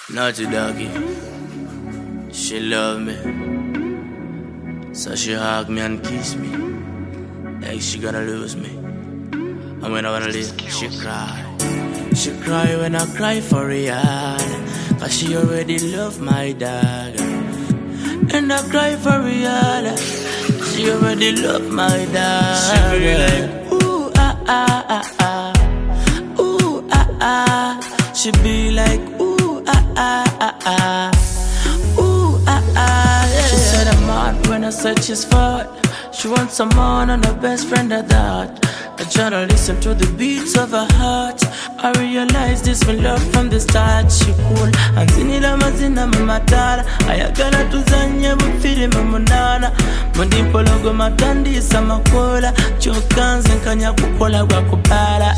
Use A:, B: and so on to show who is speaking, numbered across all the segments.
A: Naughty doggy, she love me, so she hug me and kiss me, like she gonna lose me. And when I wanna leave, she cry. She cry when I cry for Rihanna, cause she already love my dog. And I cry for Rihanna, she already love my dog. She be like, ooh, ah, ah, ah, ah. Ooh, ah, ah. She be like, ooh, ah, ah, ah, ah. Ooh, ah, ah, yeah. She said I'm mad when I said she's fat. She wants someone and her best friend at that. I try to listen to the beats of her heart. I realize this my love from the start. She cool and zinila mazina mamatala. Ayagala tuzanye bufiri mamunana. Mundimpo logo matandi samakola. Chokanze nkanya kukola wakupala.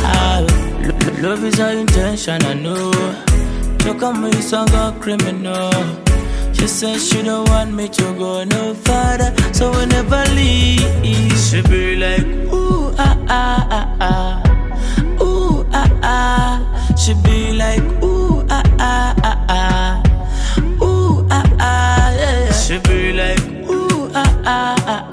A: Love is her intention, I know. Choka muisanga criminal. She says she don't want me to go no further, so we never leave. She be like, ooh, ah, ah, ah, ah. Ooh, ah, ah. She be like, ooh, ah, ah, ah, ah. Ooh, ah, ah, yeah. She be like, ooh, ah, ah, ah,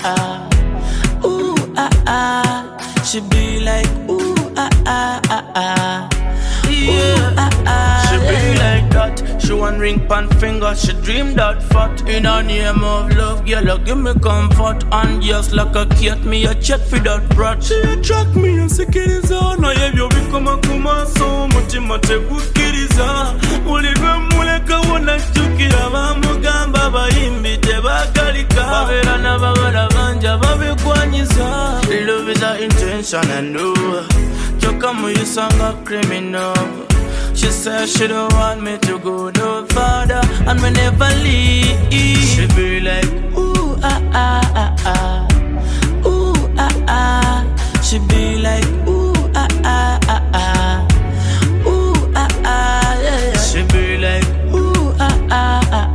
A: ah. Ooh, ah, ah. She be like, ooh, ah, ah, ah, ah. Yeah. Ooh, ah, ah, she be like that. She want ring pan finger. She dream that fat. In a name of love, girl, give me comfort. And just like a cat, me a chat for that brat. She attract me and say kiriza. Na yevyo vikoma kuma so mutima te kukiriza. Uligwe muleka wana chukira bamugamba bayimbi te bakalika. Bavera na bagala banja babikwanyiza. Love is her intention, I know. Choka muyisanga criminal. She says she don't want me to go no further, and we never leave. She be like, ooh, ah, ah, ah, ah. Ooh, ah, ah. She be like, ooh, ah, ah, ah, ah. Ooh, ah, ah, yeah. She be like, ooh, ah, ah, ah,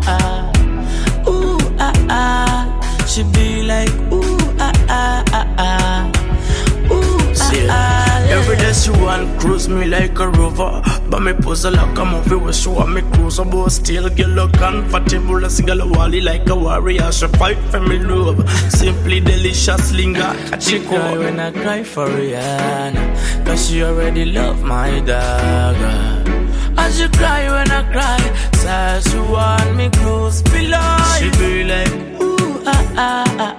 A: ah. Ooh, ah, ah. She be like, ooh, ah, ah, ah, ah. Ooh, ah, ah, yeah. Every day she want cruise me like a rover. But me pose like a movie where she want me cruise. But still get look comfortable. I sing a wally like a warrior. She fight for me love. Simply delicious linger. She cry when I cry for Rihanna, cause she already love my dog. And she cry when I cry, says she want me close below. She be like, ooh, ah, ah, ah,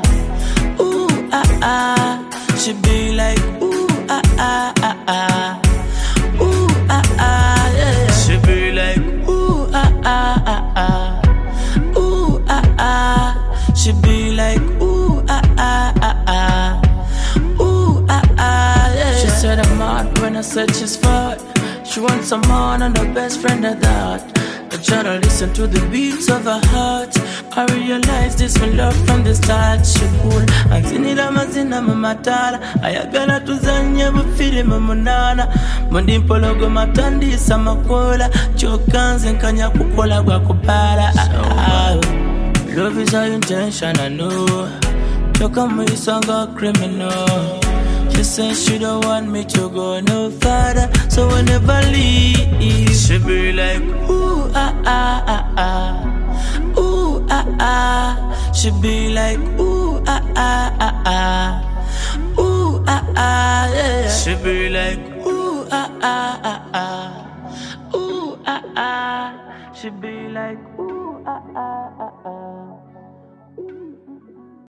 A: ah. Ooh, ah, ah. She be like, ooh, ah, ah, ah, ah. Ooh, ah, ah, yeah. She be like, ooh, ah, ah, ah, ah. Ooh, ah, ah. She be like, ooh, ah, ah, ah, ah. Ooh, ah, ah, yeah. She said I'm mad when I said she's fat. She wants someone and her best friend at that. I try to listen to the beats of her heart. I realize this my love from the start. She cool and zinila mazina mamatala. Ayagala tuzanye bufiri mamunana. Mundimpo logo matandi samakola. Chokanze nkanya kukola wakupala. Love is her intention, I know. Choka muisanga criminal. She says she don't want me to go no further, so we never leave. She be like, ooh, ah, ah, ah, ah. Ooh, ah, ah. She be like, ooh, ah, ah, ah, ah. Ooh, ah, ah, yeah. She be like, ooh, ah, ah, ah, ah. Ooh, ah, ah. She be like, ooh.